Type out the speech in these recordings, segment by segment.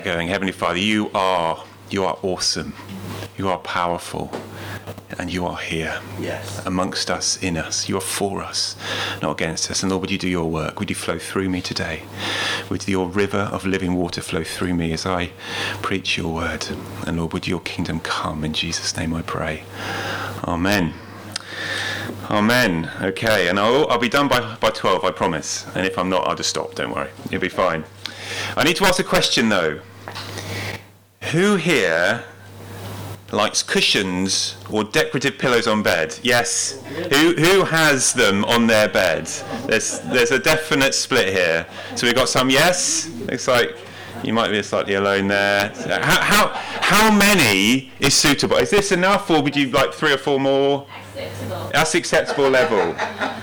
going, Heavenly Father, you are awesome. You are powerful. And you are here, yes, amongst us, in us. You are for us, not against us. And Lord, would you do your work? Would you flow through me today? Would your river of living water flow through me as I preach your word? And Lord, would your kingdom come? In Jesus' name I pray. Amen. Amen. Okay, and I'll be done by 12, I promise. And if I'm not, I'll just stop. Don't worry. You'll be fine. I need to ask a question, though. Who here likes cushions or decorative pillows on bed? Yes. Who has them on their bed? There's a definite split here. So we've got some yes. Looks like you might be slightly alone there. How many is suitable? Is this enough, or would you like 3 or 4 more? Acceptable. That's acceptable level.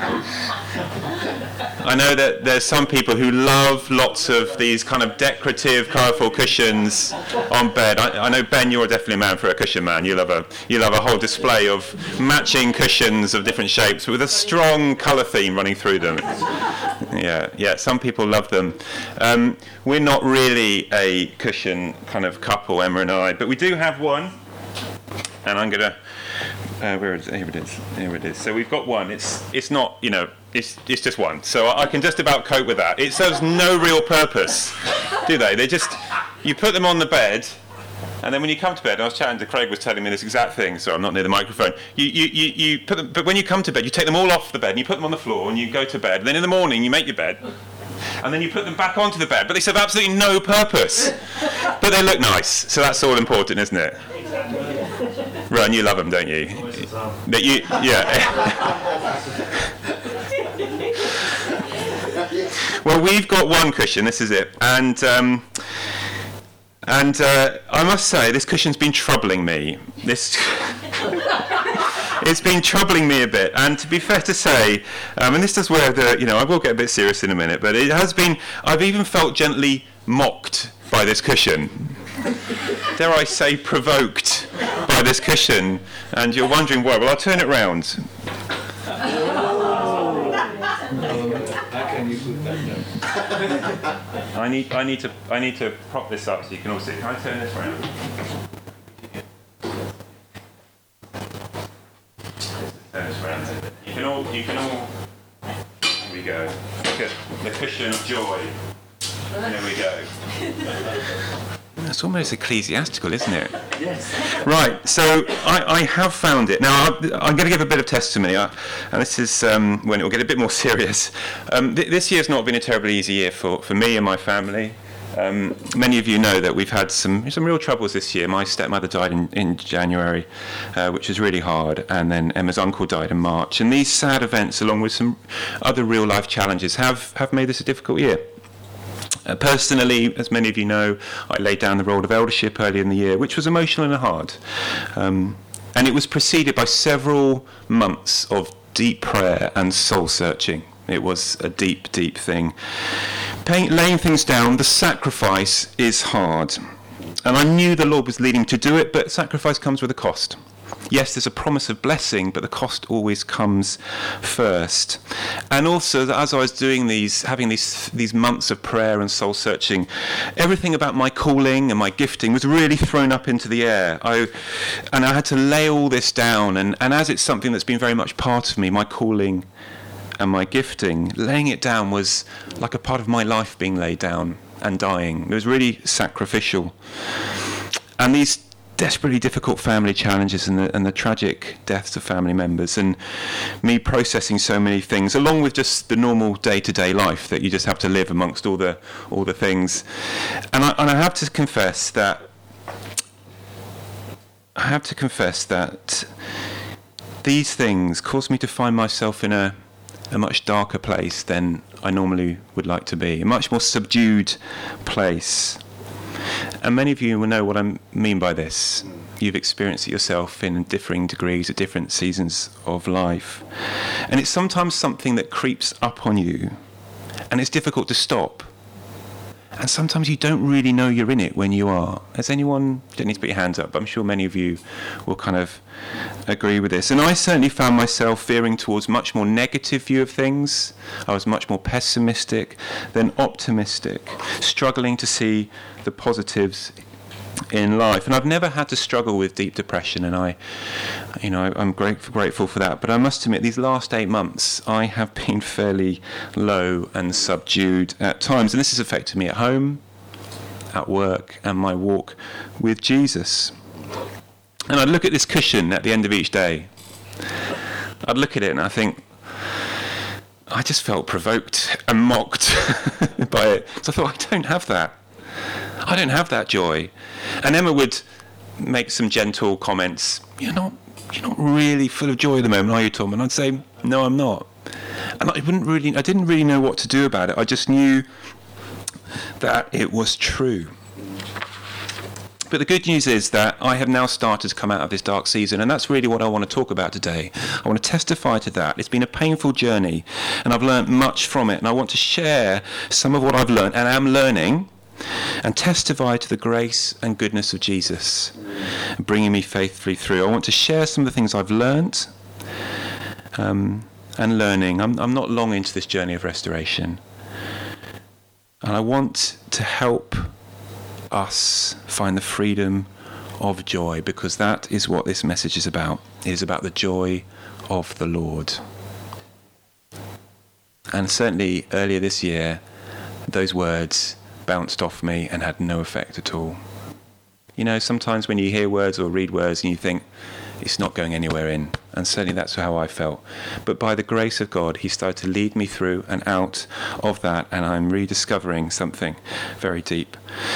I know that there's some people who love lots of these kind of decorative, colourful cushions on bed. I know, Ben, you're definitely a man for a cushion, man. You'll have a whole display of matching cushions of different shapes with a strong colour theme running through them. Yeah, some people love them. We're not really a cushion kind of couple, Emma and I, but we do have one. And I'm going to... where is it? Here it is. So we've got one. It's not, it's just one. So I can just about cope with that. It serves no real purpose, do they? You put them on the bed, and then when you come to bed, and I was chatting to Craig, was telling me this exact thing, so I'm not near the microphone. You put them, but when you come to bed, you take them all off the bed, and you put them on the floor, and you go to bed. And then in the morning, you make your bed, and then you put them back onto the bed, but they serve absolutely no purpose. But they look nice, so that's all important, isn't it? Ron, you love them, don't you? Well, we've got one cushion. This is it, and I must say, this cushion's been troubling me. It's been troubling me a bit, and to be fair to say, and this is where I will get a bit serious in a minute, but it has been. I've even felt gently mocked by this cushion. Dare I say, provoked by this cushion, and you're wondering why. Well, I'll turn it round. How can you put that down? I need to prop this up so you can all see. Can I turn this round? Turn this round. You can all. Here we go. Look at the cushion of joy. There we go. It's almost ecclesiastical, isn't it? Yes. Right, so I have found it. Now, I'm going to give a bit of testimony, and this is when it will get a bit more serious. This year's not been a terribly easy year for me and my family. Many of you know that we've had some real troubles this year. My stepmother died in January, which was really hard, and then Emma's uncle died in March. And these sad events, along with some other real-life challenges, have made this a difficult year. Personally, as many of you know, I laid down the role of eldership early in the year, which was emotional and hard. And it was preceded by several months of deep prayer and soul-searching. It was a deep, deep thing. Laying things down, the sacrifice is hard. And I knew the Lord was leading to do it, but sacrifice comes with a cost. Yes, there's a promise of blessing, but the cost always comes first. And also, as I was doing having these months of prayer and soul searching, everything about my calling and my gifting was really thrown up into the air. I had to lay all this down, and as it's something that's been very much part of me, my calling and my gifting, laying it down was like a part of my life being laid down and dying. It was really sacrificial. And these desperately difficult family challenges and the tragic deaths of family members, and me processing so many things, along with just the normal day-to-day life that you just have to live amongst all the things. And I have to confess that these things caused me to find myself in a much darker place than I normally would like to be, a much more subdued place. And many of you will know what I mean by this. You've experienced it yourself in differing degrees at different seasons of life. And it's sometimes something that creeps up on you, and it's difficult to stop. And sometimes you don't really know you're in it when you are. Has anyone, don't need to put your hands up, but I'm sure many of you will kind of agree with this. And I certainly found myself veering towards much more negative view of things. I was much more pessimistic than optimistic, struggling to see the positives in life. And I've never had to struggle with deep depression, and I'm grateful for that. But I must admit, these last 8 months, I have been fairly low and subdued at times. And this has affected me at home, at work, and my walk with Jesus. And I'd look at this cushion at the end of each day. I'd look at it and I think, I just felt provoked and mocked by it. So I thought, I don't have that. I don't have that joy. And Emma would make some gentle comments. You're not really full of joy at the moment, are you, Tom? And I'd say, no, I'm not. And I didn't really know what to do about it. I just knew that it was true. But the good news is that I have now started to come out of this dark season, and that's really what I want to talk about today. I want to testify to that. It's been a painful journey, and I've learned much from it, and I want to share some of what I've learned and am learning, and testify to the grace and goodness of Jesus, bringing me faithfully through. I want to share some of the things I've learnt and learning. I'm not long into this journey of restoration, and I want to help us find the freedom of joy, because that is what this message is about. It is about the joy of the Lord. And certainly earlier this year, those words bounced off me and had no effect at all. You know, sometimes when you hear words or read words and you think, it's not going anywhere in. And certainly that's how I felt. But by the grace of God, he started to lead me through and out of that, and I'm rediscovering something very deep.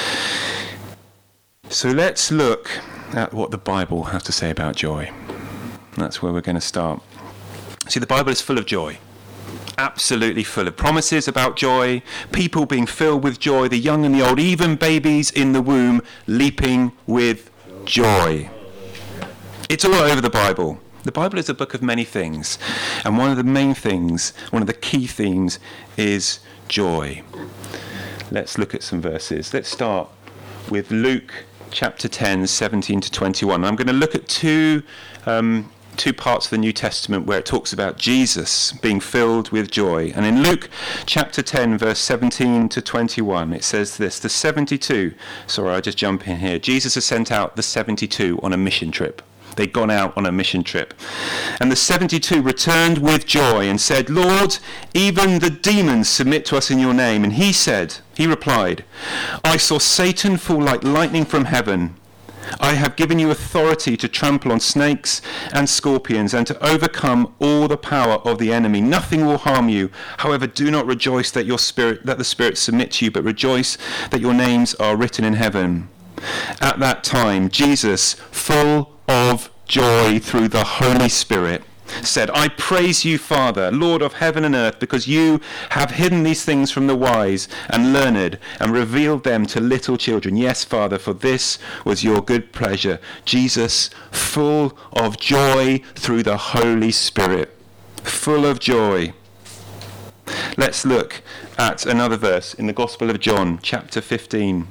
So let's look at what the Bible has to say about joy. That's where we're going to start. See, the Bible is full of joy. Absolutely full of promises about joy, people being filled with joy, the young and the old, even babies in the womb leaping with joy. It's all over the Bible. The Bible is a book of many things, and one of the key themes is joy. Let's look at some verses. Let's start with Luke chapter 10, 17 to 21. I'm going to look at two parts of the New Testament where it talks about Jesus being filled with joy. And in Luke chapter 10, verse 17 to 21, it says this, I'll just jump in here. Jesus has sent out the 72 on a mission trip. They'd gone out on a mission trip. And the 72 returned with joy and said, Lord, even the demons submit to us in your name. And he replied, I saw Satan fall like lightning from heaven. I have given you authority to trample on snakes and scorpions and to overcome all the power of the enemy. Nothing will harm you. However, do not rejoice that the spirits submit to you, but rejoice that your names are written in heaven. At that time, Jesus, full of joy through the Holy Spirit, said, I praise you, Father, Lord of heaven and earth, because you have hidden these things from the wise and learned and revealed them to little children. Yes, Father, for this was your good pleasure. Jesus, full of joy through the Holy Spirit. Full of joy. Let's look at another verse in the Gospel of John, chapter 15.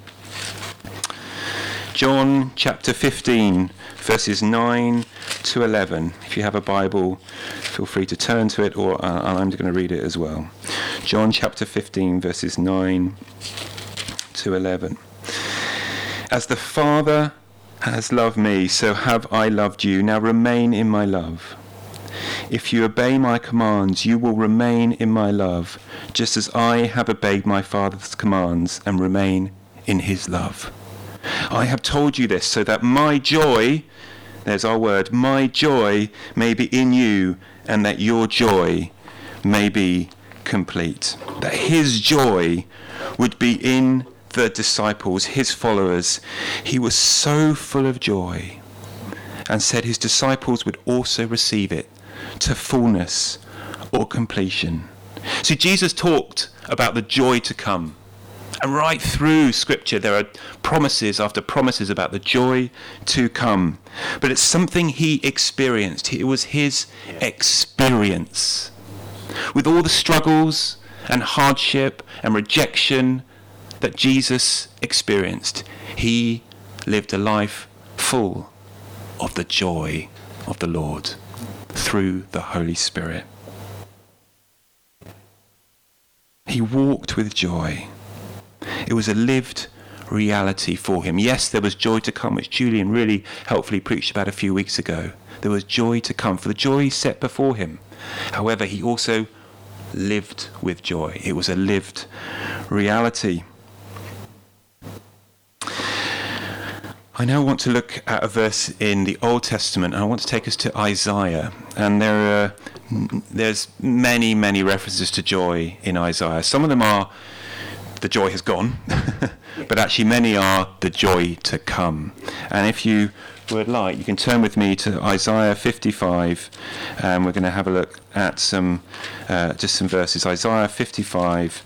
John chapter 15, verses 9 to 11. If you have a Bible, feel free to turn to it, or I'm going to read it as well. John chapter 15, verses 9 to 11. As the Father has loved me, so have I loved you. Now remain in my love. If you obey my commands, you will remain in my love, just as I have obeyed my Father's commands and remain in his love. I have told you this so that my joy, there's our word, my joy may be in you and that your joy may be complete. That his joy would be in the disciples, his followers. He was so full of joy and said his disciples would also receive it to fullness or completion. See, Jesus talked about the joy to come. And right through Scripture, there are promises after promises about the joy to come. But it's something he experienced. It was his experience. With all the struggles and hardship and rejection that Jesus experienced. He lived a life full of the joy of the Lord through the Holy Spirit. He walked with joy. It was a lived reality for him. Yes, there was joy to come, which Julian really helpfully preached about a few weeks ago. There was joy to come for the joy set before him. However, he also lived with joy. It was a lived reality. I now want to look at a verse in the Old Testament, and I want to take us to Isaiah. And there's many, many references to joy in Isaiah. Some of them are the joy has gone, but actually many are the joy to come. And if you would like, you can turn with me to Isaiah 55, and we're going to have a look at just some verses. Isaiah 55,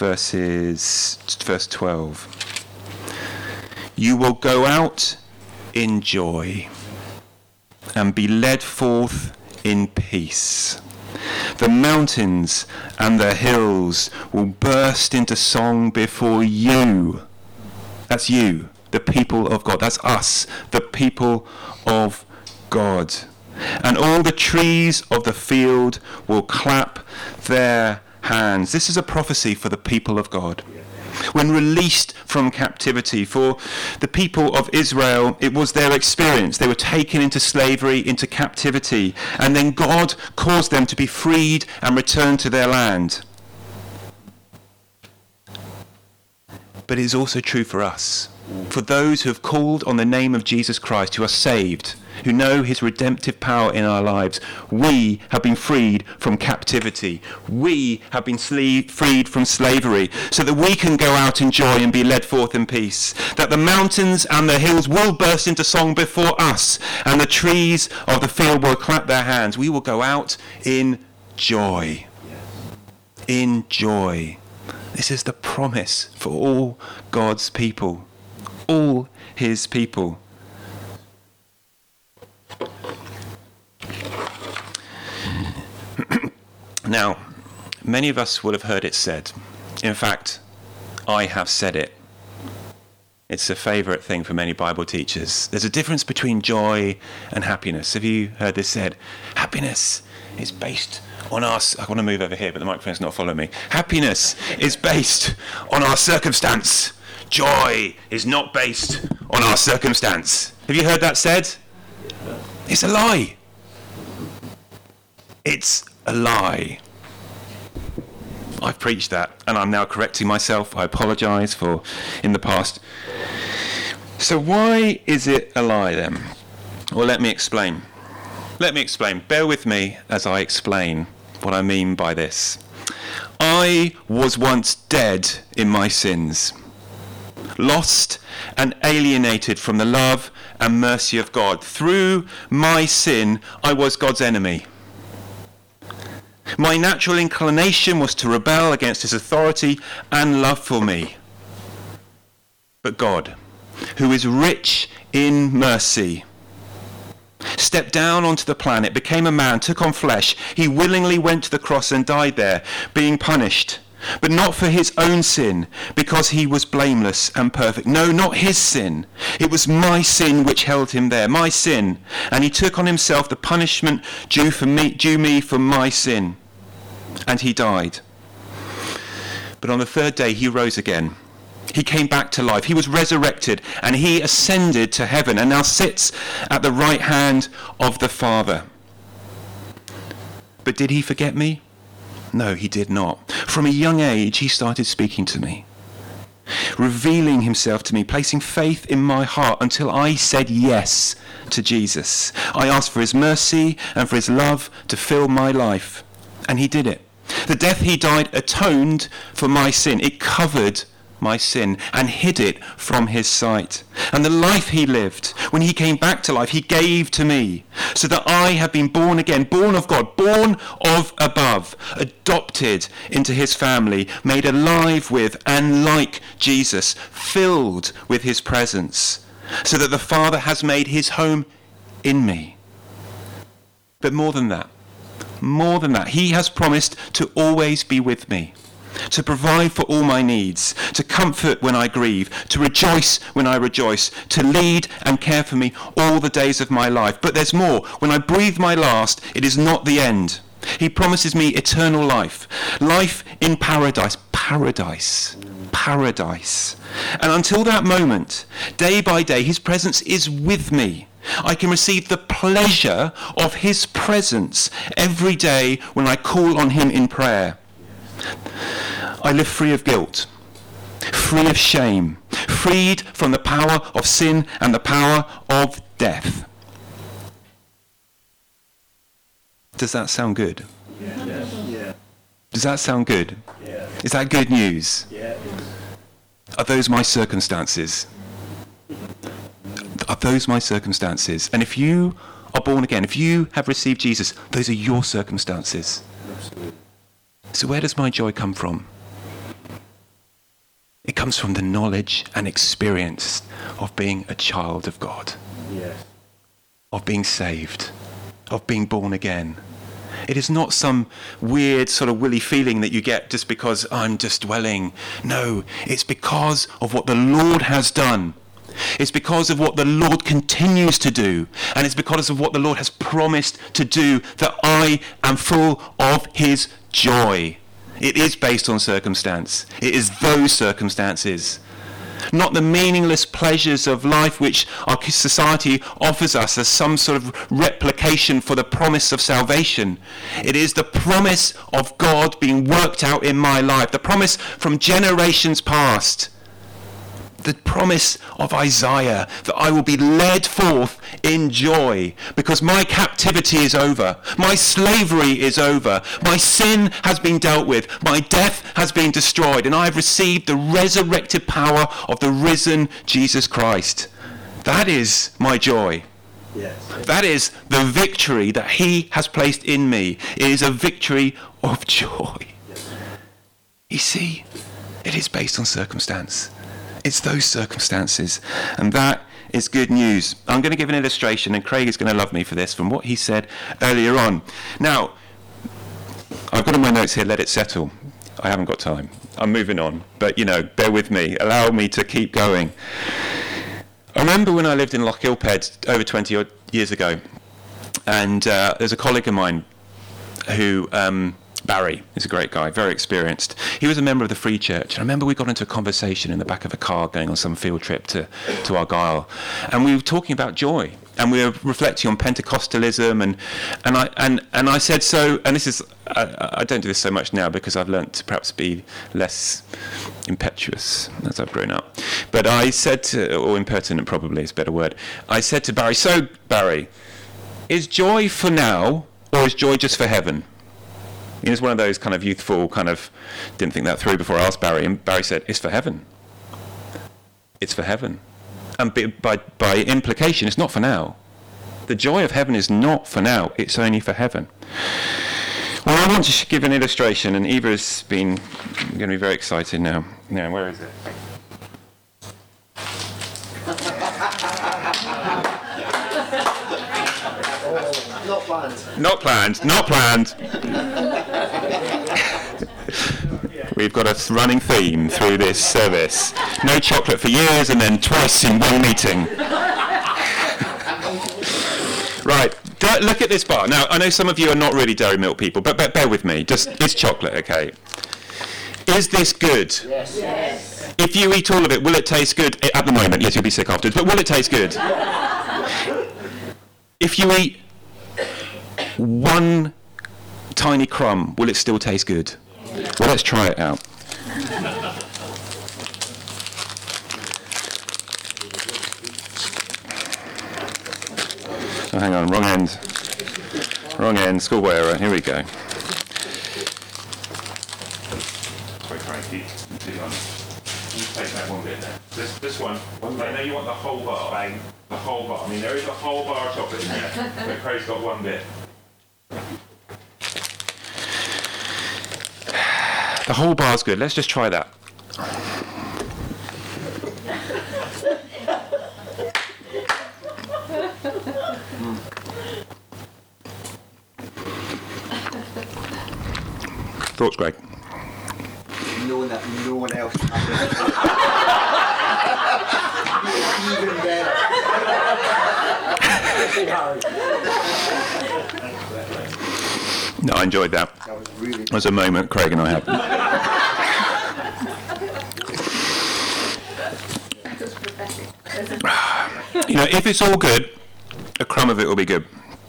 verse 12. You will go out in joy and be led forth in peace. The mountains and the hills will burst into song before you. That's you, the people of God. That's us, the people of God. And all the trees of the field will clap their hands. This is a prophecy for the people of God. When released from captivity, for the people of Israel, it was their experience. They were taken into slavery, into captivity, and then God caused them to be freed and return to their land. But it is also true for us, for those who have called on the name of Jesus Christ, who are saved, who know his redemptive power in our lives. We have been freed from captivity. We have been freed from slavery, so that we can go out in joy and be led forth in peace. That the mountains and the hills will burst into song before us, and the trees of the field will clap their hands. We will go out in joy. In joy. This is the promise for all God's people. All his people. Now, many of us will have heard it said. In fact, I have said it. It's a favourite thing for many Bible teachers. There's a difference between joy and happiness. Have you heard this said? Happiness is based on our... I want to move over here, but the microphone's not following me. Happiness is based on our circumstance. Joy is not based on our circumstance. Have you heard that said? It's a lie. It's a lie. I've preached that, and I'm now correcting myself. I apologise for in the past. So why is it a lie then? Well, let me explain. Bear with me as I explain what I mean by this. I was once dead in my sins, lost and alienated from the love and mercy of God. Through my sin, I was God's enemy. My natural inclination was to rebel against his authority and love for me. But God, who is rich in mercy, stepped down onto the planet, became a man, took on flesh. He willingly went to the cross and died there, being punished. But not for his own sin, because he was blameless and perfect. No, not his sin. It was my sin which held him there, my sin. And he took on himself the punishment due me for my sin. And he died. But on the third day he rose again. He came back to life. He was resurrected, and he ascended to heaven and now sits at the right hand of the Father. But did he forget me? No, he did not. From a young age, he started speaking to me, revealing himself to me, placing faith in my heart until I said yes to Jesus. I asked for his mercy and for his love to fill my life, and he did it. The death he died atoned for my sin. It covered my sin and hid it from his sight. And the life he lived, when he came back to life, he gave to me, so that I have been born again, born of God, born of above, adopted into his family, made alive with and like Jesus, filled with his presence, so that the Father has made his home in me. But more than that, he has promised to always be with me. to provide for all my needs, to comfort when I grieve, to rejoice when I rejoice, to lead and care for me all the days of my life. But there's more. When I breathe my last, it is not the end. He promises me eternal life, life in paradise, paradise. And until that moment, day by day, his presence is with me. I can receive the pleasure of his presence every day when I call on him in prayer. I live free of guilt, free of shame, freed from the power of sin and the power of death. Does that sound good? Yeah. Does that sound good? Yeah. Is that good news? Yeah. Are those my circumstances? Are those my circumstances? And if you are born again, if you have received Jesus, those are your circumstances. Absolutely. So where does my joy come from? It comes from the knowledge and experience of being a child of God, Yes. of being saved, of being born again. It is not some weird sort of willy feeling that you get just because I'm just dwelling. No, it's because of what the Lord has done. It's because of what the Lord continues to do. And it's because of what the Lord has promised to do that I am full of his joy. It is based on circumstance. It is those circumstances. Not the meaningless pleasures of life which our society offers us as some sort of replication for the promise of salvation. It is the promise of God being worked out in my life, the promise from generations past, the promise of Isaiah that I will be led forth in joy because my captivity is over, my slavery is over, my sin has been dealt with, my death has been destroyed, and I have received the resurrected power of the risen Jesus Christ. That is my joy. Yes. That is the victory that he has placed in me. It is a victory of joy. You see, it is based on circumstance. It's those circumstances, and that is good news. I'm going to give an illustration, and Craig is going to love me for this, from what he said earlier on. Now, I've got in my notes here, let it settle. I haven't got time. I'm moving on, but, bear with me. Allow me to keep going. I remember when I lived in Lochilphead over 20 odd years ago, and there's a colleague of mine who... Barry is a great guy, very experienced. He was a member of the Free Church. And I remember we got into a conversation in the back of a car going on some field trip to Argyll. And we were talking about joy. And we were reflecting on Pentecostalism. And I said, so, and this is, I don't do this so much now because I've learnt to perhaps be less impetuous as I've grown up. But I said to, or impertinent probably is a better word. I said to Barry, so Barry, is joy for now or is joy just for heaven? It was one of those kind of youthful, didn't think that through before I asked Barry, and Barry said, it's for heaven. It's for heaven. And by implication, it's not for now. The joy of heaven is not for now, it's only for heaven. Well, I want to give an illustration, and Eva's going to be very excited now. Now, where is it? Not planned. We've got a running theme through this service. No chocolate for years and then twice in one meeting. Right, look at this bar. Now, I know some of you are not really Dairy Milk people, but bear with me. It's chocolate, okay? Is this good? Yes. If you eat all of it, will it taste good? At the moment, yes, you'll be sick afterwards, but will it taste good? If you eat one tiny crumb, will it still taste good? Well, let's try it out. Oh, hang on, wrong end, schoolboy error, here we go. Sorry, Frankie, take that one bit there. This one, I know you want the whole bar, bang. The whole bar, there is a whole bar of chocolate in there, but Craig's got one bit. The whole bar's good. Let's just try that. Thoughts, Greg? that no one else has. Even better. No, I enjoyed that. That was really. It was a moment Craig and I had. You know, if it's all good, a crumb of it will be good.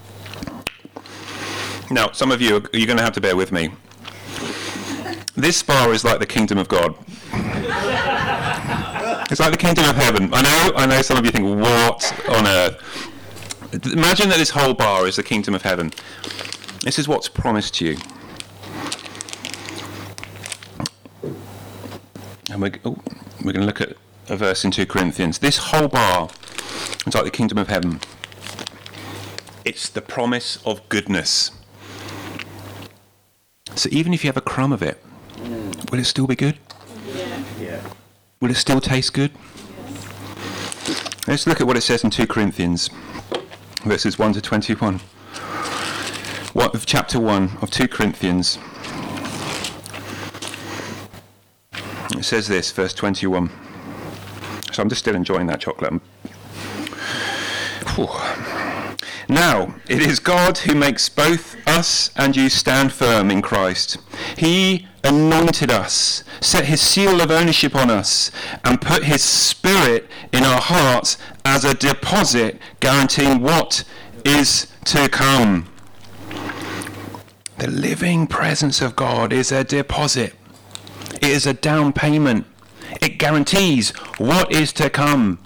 Now, some of you, you're going to have to bear with me. This bar is like the kingdom of God. It's like the kingdom of heaven. I know some of you think, what on earth? Imagine that this whole bar is the kingdom of heaven. This is what's promised to you. And we're going to look at a verse in 2 Corinthians. This whole bar is like the kingdom of heaven. It's the promise of goodness. So even if you have a crumb of it, will it still be good? Yeah. Will it still taste good? Let's look at what it says in 2 Corinthians, verses 1 to 21. Chapter 1 of 2 Corinthians. It says this, verse 21. So I'm just still enjoying that chocolate. Whew. Now, it is God who makes both us and you stand firm in Christ. He anointed us, set his seal of ownership on us, and put his spirit in our hearts as a deposit guaranteeing what is to come. The living presence of God is a deposit. It is a down payment. It guarantees what is to come.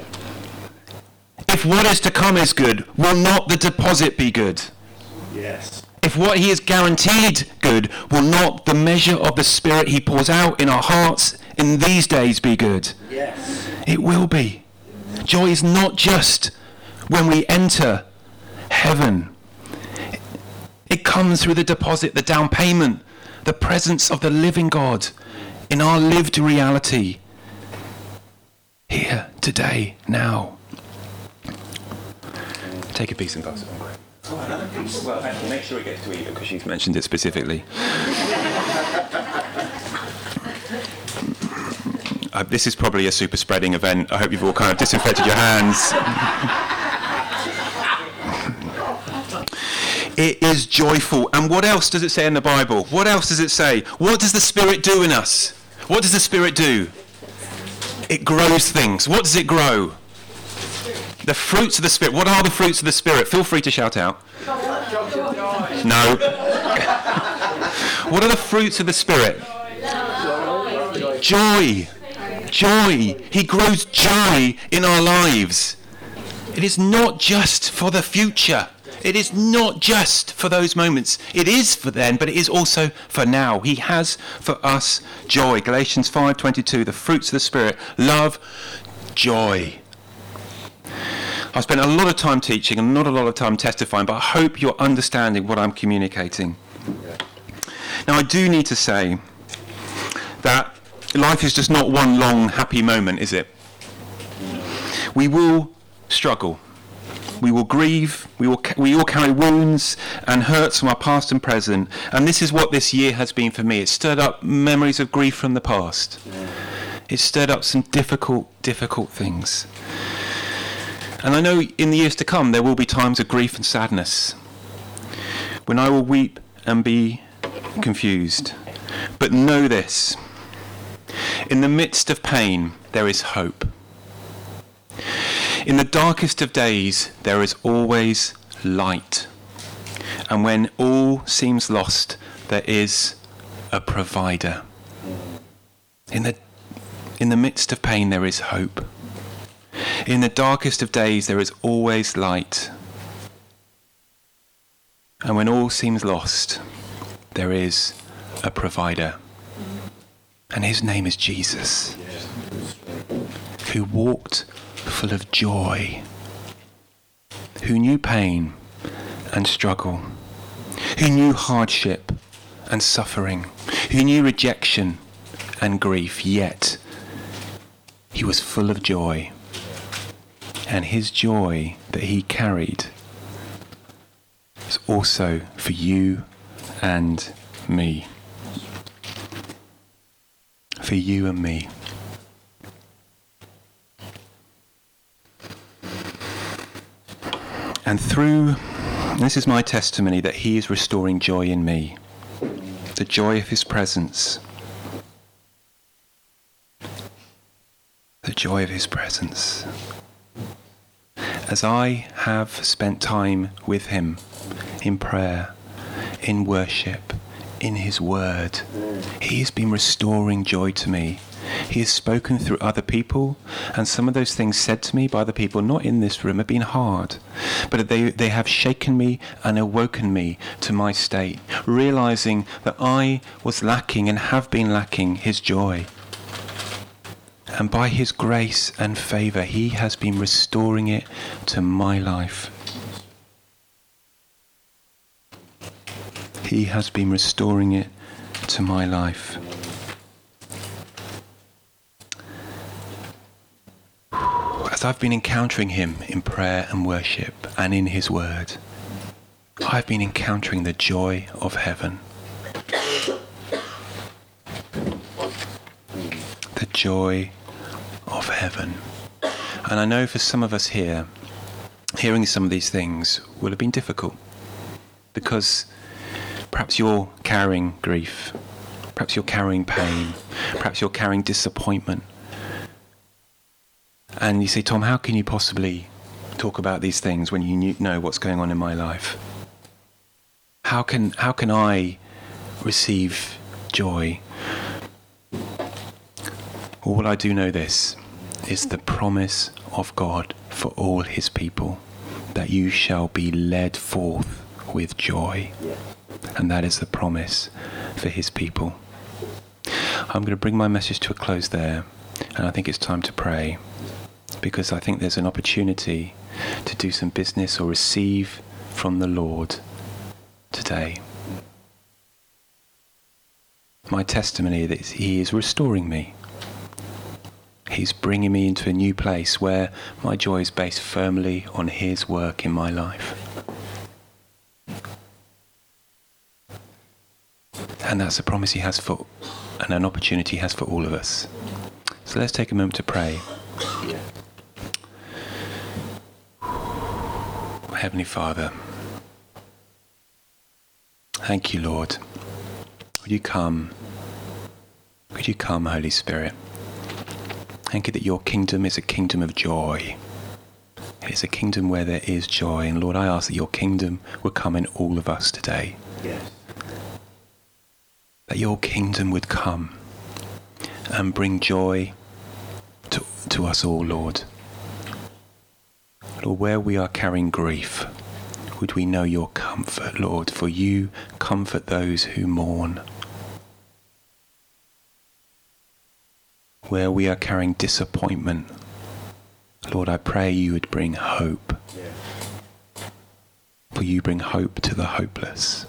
If what is to come is good, will not the deposit be good? Yes. If what he is guaranteed good, will not the measure of the Spirit he pours out in our hearts in these days be good? Yes. It will be. Joy is not just when we enter heaven. It comes through the deposit, the down payment, the presence of the living God in our lived reality. Here, today, now. Take a piece and pass it on, Greg. Oh, another piece? Well, actually, make sure it gets to Eva, because she's mentioned it specifically. This is probably a super spreading event. I hope you've all kind of disinfected your hands. It is joyful. And what else does it say in the Bible? What else does it say? What does the Spirit do in us? What does the Spirit do? It grows things. What does it grow? The fruits of the Spirit. What are the fruits of the Spirit? Feel free to shout out. No. What are the fruits of the Spirit? Joy. Joy. He grows joy in our lives. It is not just for the future. It is not just for those moments. It is for then, but it is also for now. He has for us joy. Galatians 5:22, the fruits of the Spirit, love, joy. I've spent a lot of time teaching and not a lot of time testifying, but I hope you're understanding what I'm communicating. Now, I do need to say that life is just not one long happy moment, is it? We will struggle. We will grieve, we all carry wounds and hurts from our past and present, and this is what this year has been for me. It stirred up memories of grief from the past. It stirred up some difficult things. And I know in the years to come there will be times of grief and sadness, when I will weep and be confused. But know this, in the midst of pain there is hope. In the darkest of days, there is always light. And when all seems lost, there is a provider. In the midst of pain, there is hope. In the darkest of days, there is always light. And when all seems lost, there is a provider. And his name is Jesus, who walked full of joy, who knew pain and struggle, who knew hardship and suffering, who knew rejection and grief, yet he was full of joy. And his joy that he carried is also for you and me. for you and me. And this is my testimony, that he is restoring joy in me, the joy of his presence. The joy of his presence. As I have spent time with him in prayer, in worship, in his word, he has been restoring joy to me. He has spoken through other people, and some of those things said to me by other people, not in this room, have been hard. But they have shaken me and awoken me to my state, realizing that I was lacking and have been lacking his joy. And by his grace and favour, he has been restoring it to my life. He has been restoring it to my life. As I've been encountering him in prayer and worship and in his word, I've been encountering the joy of heaven. The joy of heaven. And I know for some of us here, hearing some of these things will have been difficult, because perhaps you're carrying grief, perhaps you're carrying pain, perhaps you're carrying disappointment. And you say, Tom, how can you possibly talk about these things when you know what's going on in my life? How can I receive joy? All I do know this is the promise of God for all his people, that you shall be led forth with joy. And that is the promise for his people. I'm going to bring my message to a close there, and I think it's time to pray, because I think there's an opportunity to do some business or receive from the Lord today. My testimony that he is restoring me. He's bringing me into a new place where my joy is based firmly on his work in my life. And that's a promise he has for, and an opportunity he has for all of us. So let's take a moment to pray. Heavenly Father, thank you, Lord. Would you come? Would you come, Holy Spirit? Thank you that your kingdom is a kingdom of joy. It is a kingdom where there is joy. And Lord, I ask that your kingdom would come in all of us today. Yes. That your kingdom would come and bring joy to us all, Lord. Lord, where we are carrying grief, would we know your comfort, Lord, for you comfort those who mourn. Where we are carrying disappointment, Lord, I pray you would bring hope. For you bring hope to the hopeless.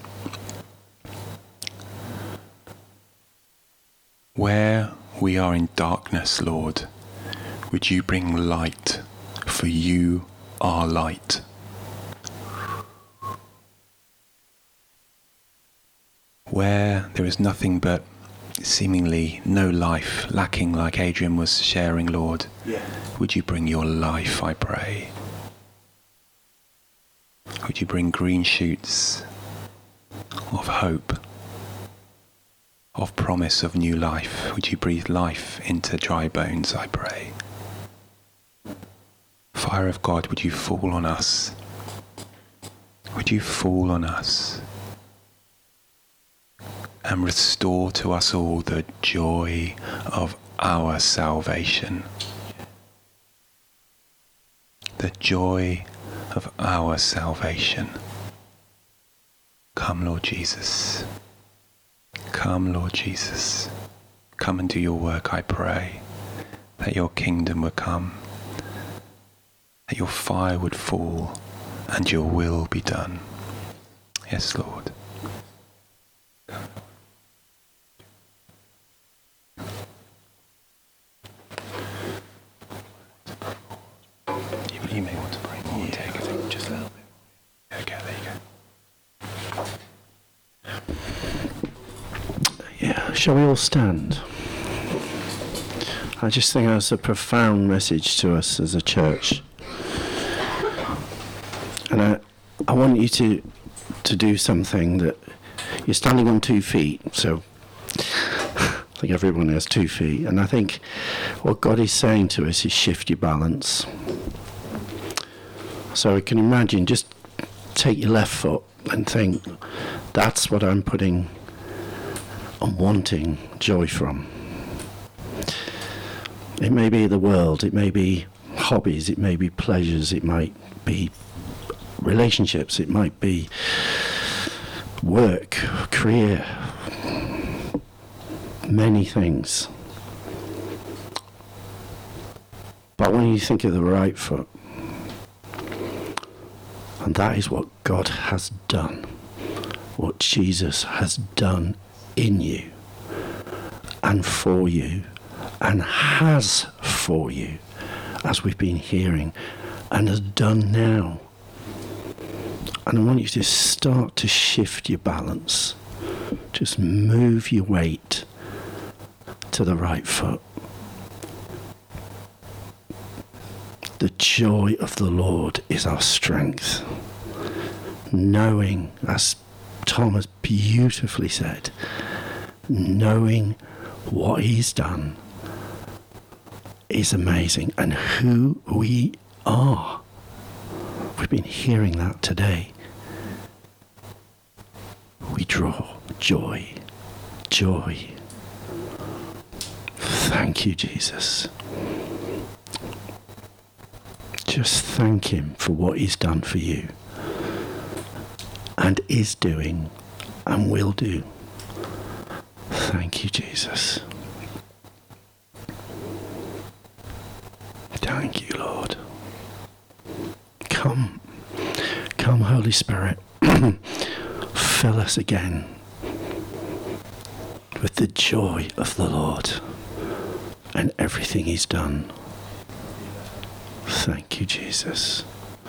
Where we are in darkness, Lord, would you bring light, for you are light. Where there is nothing but seemingly no life, lacking like Adrian was sharing, Lord, would you bring your life, I pray. Would you bring green shoots of hope, of promise of new life? Would you breathe life into dry bones, I pray. Fire of God, would you fall on us? Would you fall on us? And restore to us all the joy of our salvation. The joy of our salvation. Come, Lord Jesus. Come, Lord Jesus. Come and do your work, I pray. That your kingdom would come. That your fire would fall and your will be done. Yes, Lord. You may want to bring more. Take a thing, just a little bit. Okay, there you go. Yeah, shall we all stand? I just think that's a profound message to us as a church. And I want you to do something that you're standing on 2 feet, so I think everyone has 2 feet. And I think what God is saying to us is shift your balance. So you can imagine, just take your left foot and think, that's what I'm wanting joy from. It may be the world, it may be hobbies, it may be pleasures, it might be relationships, it might be work, career, many things. But when you think of the right foot, and that is what God has done, what Jesus has done in you and for you and has for you, as we've been hearing, and has done now. And I want you to start to shift your balance. Just move your weight to the right foot. The joy of the Lord is our strength. Knowing, as Thomas beautifully said, knowing what he's done is amazing, and who we are. We've been hearing that today. We draw joy. Joy. Thank you, Jesus. Just thank him for what he's done for you, and is doing, and will do. Thank you, Jesus. Thank you, Lord. Come, Holy Spirit. Fill us again with the joy of the Lord and everything he's done. Thank you, Jesus.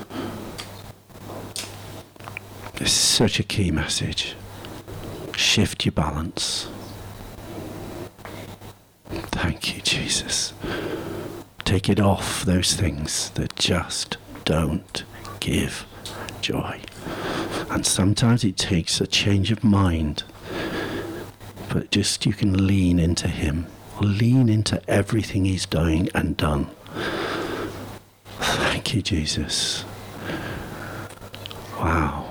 This is such a key message. Shift your balance. Thank you, Jesus. Take it off those things that just don't give joy. And sometimes it takes a change of mind. But just you can lean into him. Lean into everything he's doing and done. Thank you, Jesus. Wow.